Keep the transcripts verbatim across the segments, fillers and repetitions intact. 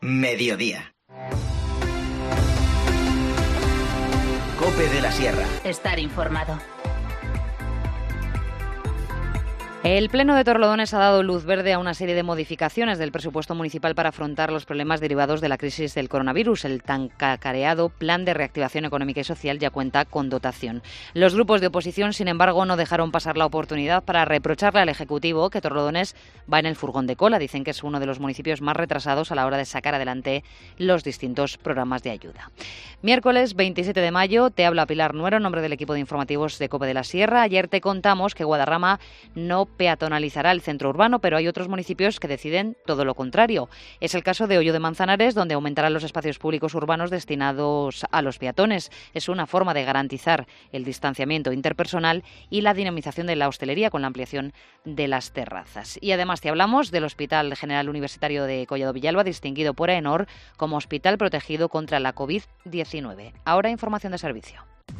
Mediodía. COPE de la Sierra. Estar informado. El Pleno de Torrelodones ha dado luz verde a una serie de modificaciones del presupuesto municipal para afrontar los problemas derivados de la crisis del coronavirus. El tan cacareado Plan de Reactivación Económica y Social ya cuenta con dotación. Los grupos de oposición, sin embargo, no dejaron pasar la oportunidad para reprocharle al Ejecutivo que Torrelodones va en el furgón de cola. Dicen que es uno de los municipios más retrasados a la hora de sacar adelante los distintos programas de ayuda. Miércoles veintisiete de mayo, te habla Pilar Nuero, en nombre del equipo de informativos de COPE de la Sierra. Ayer te contamos que Guadarrama no peatonalizará el centro urbano, pero hay otros municipios que deciden todo lo contrario. Es el caso de Hoyo de Manzanares, donde aumentarán los espacios públicos urbanos destinados a los peatones. Es una forma de garantizar el distanciamiento interpersonal y la dinamización de la hostelería con la ampliación de las terrazas. Y además te hablamos del Hospital General Universitario de Collado Villalba, distinguido por AENOR como hospital protegido contra la covid diecinueve. Ahora información de servicio.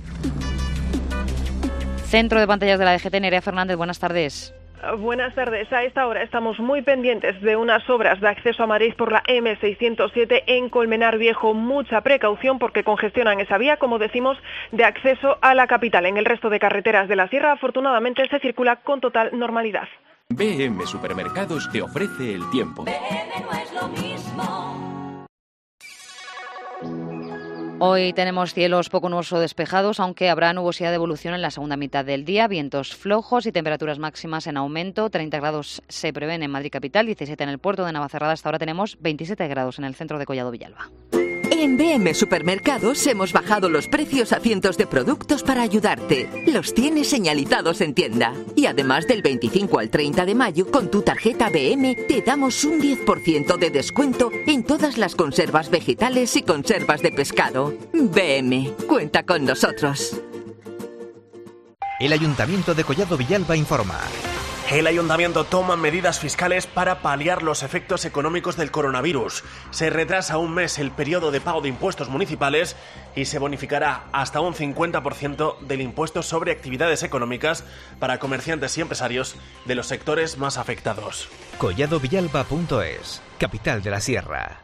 Centro de pantallas de la D G T, Nerea Fernández, buenas tardes. Buenas tardes. A esta hora estamos muy pendientes de unas obras de acceso a Madrid por la eme seiscientos siete en Colmenar Viejo. Mucha precaución porque congestionan esa vía, como decimos, de acceso a la capital. En el resto de carreteras de la sierra, afortunadamente, se circula con total normalidad. B M Supermercados te ofrece el tiempo. B M no es lo mismo. Hoy tenemos cielos poco nubosos o despejados, aunque habrá nubosidad de evolución en la segunda mitad del día, vientos flojos y temperaturas máximas en aumento. treinta grados se prevén en Madrid capital, diecisiete en el puerto de Navacerrada. Hasta ahora tenemos veintisiete grados en el centro de Collado Villalba. En B M Supermercados hemos bajado los precios a cientos de productos para ayudarte. Los tienes señalizados en tienda. Y además del veinticinco al treinta de mayo, con tu tarjeta B M te damos un diez por ciento de descuento en todas las conservas vegetales y conservas de pescado. B M, cuenta con nosotros. El Ayuntamiento de Collado Villalba informa. El Ayuntamiento toma medidas fiscales para paliar los efectos económicos del coronavirus. Se retrasa un mes el periodo de pago de impuestos municipales y se bonificará hasta un cincuenta por ciento del impuesto sobre actividades económicas para comerciantes y empresarios de los sectores más afectados. collado villalba punto es, capital de la Sierra.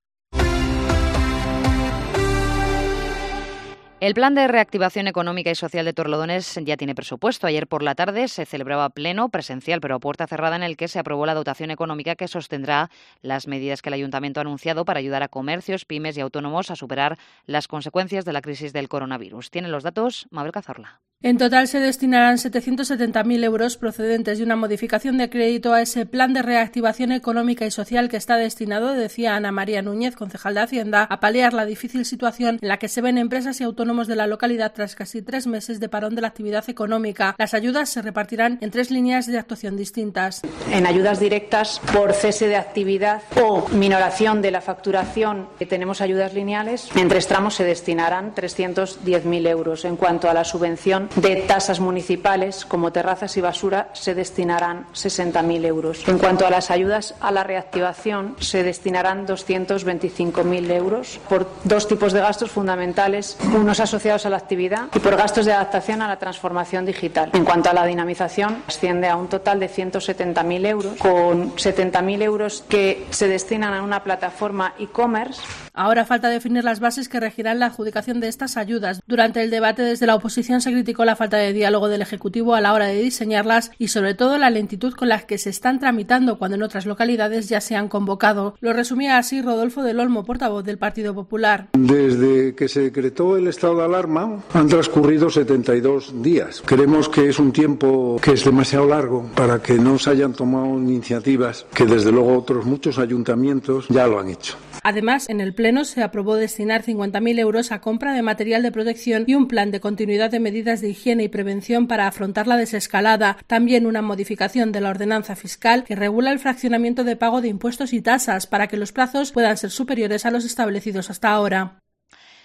El Plan de Reactivación Económica y Social de Torrelodones ya tiene presupuesto. Ayer por la tarde se celebraba pleno presencial, pero a puerta cerrada, en el que se aprobó la dotación económica que sostendrá las medidas que el Ayuntamiento ha anunciado para ayudar a comercios, pymes y autónomos a superar las consecuencias de la crisis del coronavirus. Tienen los datos Mabel Cazorla. En total se destinarán setecientos setenta mil euros procedentes de una modificación de crédito a ese plan de reactivación económica y social que está destinado, decía Ana María Núñez, concejal de Hacienda, a paliar la difícil situación en la que se ven empresas y autónomos de la localidad tras casi tres meses de parón de la actividad económica. Las ayudas se repartirán en tres líneas de actuación distintas. En ayudas directas por cese de actividad o minoración de la facturación, que tenemos ayudas lineales. En tres tramos se destinarán trescientos diez mil euros. En cuanto a la subvención de tasas municipales, como terrazas y basura, se destinarán sesenta mil euros. En cuanto a las ayudas a la reactivación, se destinarán doscientos veinticinco mil euros por dos tipos de gastos fundamentales, unos asociados a la actividad y por gastos de adaptación a la transformación digital. En cuanto a la dinamización, asciende a un total de ciento setenta mil euros, con setenta mil euros que se destinan a una plataforma e-commerce. Ahora falta definir las bases que regirán la adjudicación de estas ayudas. Durante el debate, desde la oposición se criticó la falta de diálogo del Ejecutivo a la hora de diseñarlas y, sobre todo, la lentitud con la que se están tramitando cuando en otras localidades ya se han convocado. Lo resumía así Rodolfo del Olmo, portavoz del Partido Popular. Desde que se decretó el estado de alarma han transcurrido setenta y dos días. Creemos que es un tiempo que es demasiado largo para que no se hayan tomado iniciativas que, desde luego, otros muchos ayuntamientos ya lo han hecho. Además, en el Pleno se aprobó destinar cincuenta mil euros a compra de material de protección y un plan de continuidad de medidas de higiene y prevención para afrontar la desescalada. También una modificación de la ordenanza fiscal que regula el fraccionamiento de pago de impuestos y tasas para que los plazos puedan ser superiores a los establecidos hasta ahora.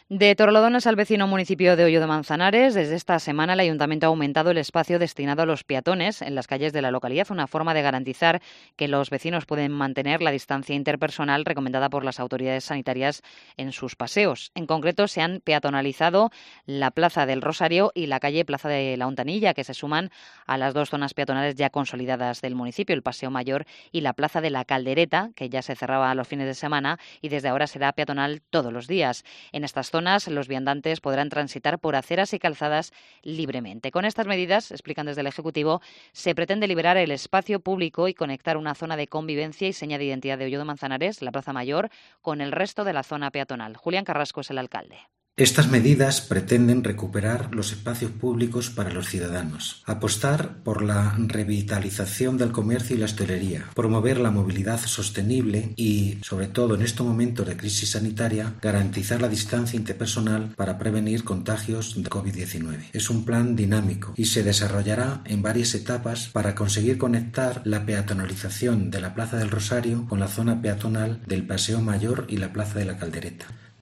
De Torrelodones al vecino municipio de Hoyo de Manzanares, desde esta semana el Ayuntamiento ha aumentado el espacio destinado a los peatones en las calles de la localidad, una forma de garantizar que los vecinos pueden mantener la distancia interpersonal recomendada por las autoridades sanitarias en sus paseos. En concreto, se han peatonalizado la Plaza del Rosario y la calle Plaza de la Hontanilla, que se suman a las dos zonas peatonales ya consolidadas del municipio, el Paseo Mayor y la Plaza de la Caldereta, que ya se cerraba los fines de semana y desde ahora será peatonal todos los días. En estas zonas los viandantes podrán transitar por aceras y calzadas libremente. Con estas medidas, explican desde el Ejecutivo, se pretende liberar el espacio público y conectar una zona de convivencia y seña de identidad de Hoyo de Manzanares, la Plaza Mayor, con el resto de la zona peatonal. Julián Carrasco es el alcalde. Estas medidas pretenden recuperar los espacios públicos para los ciudadanos, apostar por la revitalización del comercio y la hostelería, promover la movilidad sostenible y, sobre todo en estos momentos de crisis sanitaria, garantizar la distancia interpersonal para prevenir contagios de COVID diecinueve. Es un plan dinámico y se desarrollará en varias etapas para conseguir conectar la peatonalización de la Plaza del Rosario con la zona peatonal del Paseo Mayor y la Plaza de la Caldereta.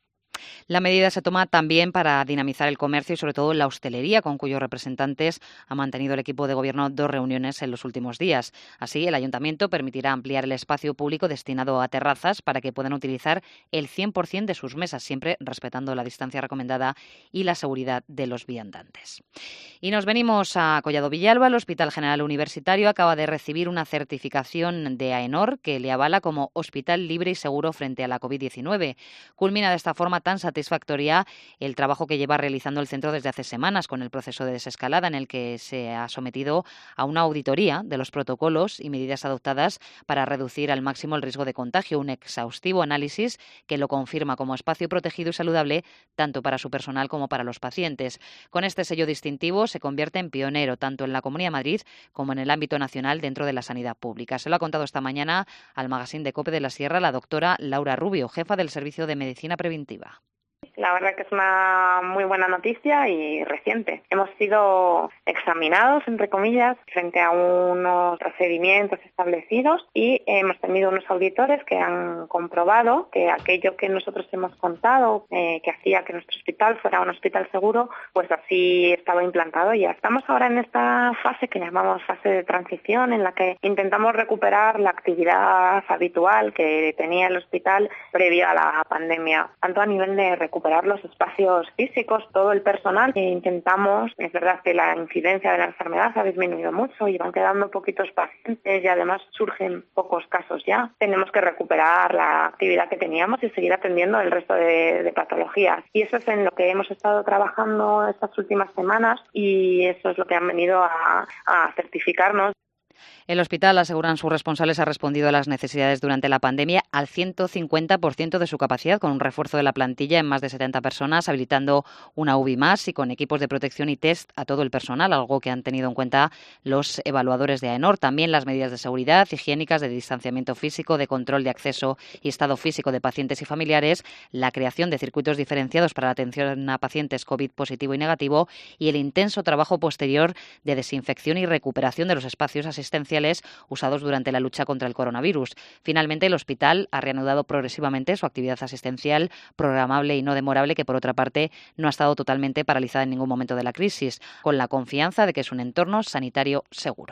La medida se toma también para dinamizar el comercio y sobre todo la hostelería, con cuyos representantes ha mantenido el equipo de gobierno dos reuniones en los últimos días. Así, el ayuntamiento permitirá ampliar el espacio público destinado a terrazas para que puedan utilizar el cien por ciento de sus mesas, siempre respetando la distancia recomendada y la seguridad de los viandantes. Y nos venimos a Collado Villalba. El Hospital General Universitario acaba de recibir una certificación de AENOR que le avala como hospital libre y seguro frente a la COVID diecinueve. Culmina de esta forma tan satisfactoria el trabajo que lleva realizando el centro desde hace semanas con el proceso de desescalada, en el que se ha sometido a una auditoría de los protocolos y medidas adoptadas para reducir al máximo el riesgo de contagio, un exhaustivo análisis que lo confirma como espacio protegido y saludable tanto para su personal como para los pacientes. Con este sello distintivo se convierte en pionero tanto en la Comunidad de Madrid como en el ámbito nacional dentro de la sanidad pública. Se lo ha contado esta mañana al magazine de COPE de la Sierra la doctora Laura Rubio, jefa del Servicio de Medicina Preventiva. La verdad que es una muy buena noticia y reciente. Hemos sido examinados, entre comillas, frente a unos procedimientos establecidos y hemos tenido unos auditores que han comprobado que aquello que nosotros hemos contado, eh, que hacía que nuestro hospital fuera un hospital seguro, pues así estaba implantado ya. Estamos ahora en esta fase que llamamos fase de transición, en la que intentamos recuperar la actividad habitual que tenía el hospital previo a la pandemia, tanto a nivel de recuperación los espacios físicos, todo el personal. E intentamos, es verdad que la incidencia de la enfermedad ha disminuido mucho y van quedando poquitos pacientes y además surgen pocos casos ya. Tenemos que recuperar la actividad que teníamos y seguir atendiendo el resto de, de patologías. Y eso es en lo que hemos estado trabajando estas últimas semanas y eso es lo que han venido a, a certificarnos. El hospital, aseguran sus responsables, ha respondido a las necesidades durante la pandemia al ciento cincuenta por ciento de su capacidad, con un refuerzo de la plantilla en más de setenta personas, habilitando una U B I más y con equipos de protección y test a todo el personal, algo que han tenido en cuenta los evaluadores de AENOR. También las medidas de seguridad, higiénicas, de distanciamiento físico, de control de acceso y estado físico de pacientes y familiares, la creación de circuitos diferenciados para la atención a pacientes COVID positivo y negativo y el intenso trabajo posterior de desinfección y recuperación de los espacios asistenciales usados durante la lucha contra el coronavirus. Finalmente, el hospital ha reanudado progresivamente su actividad asistencial, programable y no demorable, que por otra parte no ha estado totalmente paralizada en ningún momento de la crisis, con la confianza de que es un entorno sanitario seguro.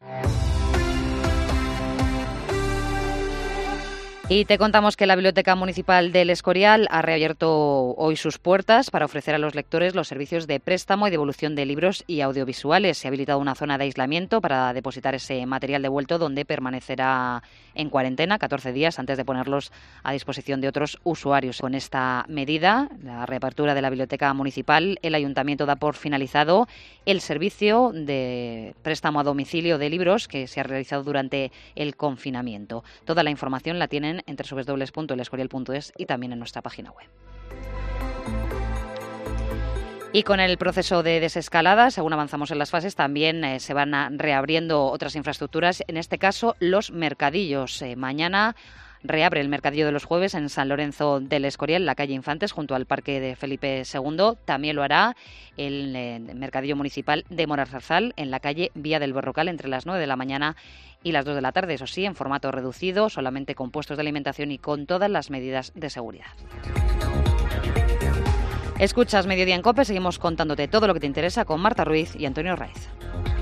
Y te contamos que la Biblioteca Municipal del Escorial ha reabierto hoy sus puertas para ofrecer a los lectores los servicios de préstamo y devolución de libros y audiovisuales. Se ha habilitado una zona de aislamiento para depositar ese material devuelto, donde permanecerá en cuarentena catorce días antes de ponerlos a disposición de otros usuarios. Con esta medida, la reapertura de la Biblioteca Municipal, el Ayuntamiento da por finalizado el servicio de préstamo a domicilio de libros que se ha realizado durante el confinamiento. Toda la información la tienen en doble u doble u doble u punto el escorial punto es y también en nuestra página web. Y con el proceso de desescalada, según avanzamos en las fases, también eh, se van a, reabriendo otras infraestructuras, en este caso los mercadillos. Eh, mañana reabre el Mercadillo de los Jueves en San Lorenzo del Escorial, en la calle Infantes, junto al Parque de Felipe segundo. También lo hará el eh, Mercadillo Municipal de Morazarzal, en la calle Vía del Berrocal, entre las nueve de la mañana y las dos de la tarde. Eso sí, en formato reducido, solamente con puestos de alimentación y con todas las medidas de seguridad. Escuchas Mediodía en COPE, seguimos contándote todo lo que te interesa con Marta Ruiz y Antonio Raiz.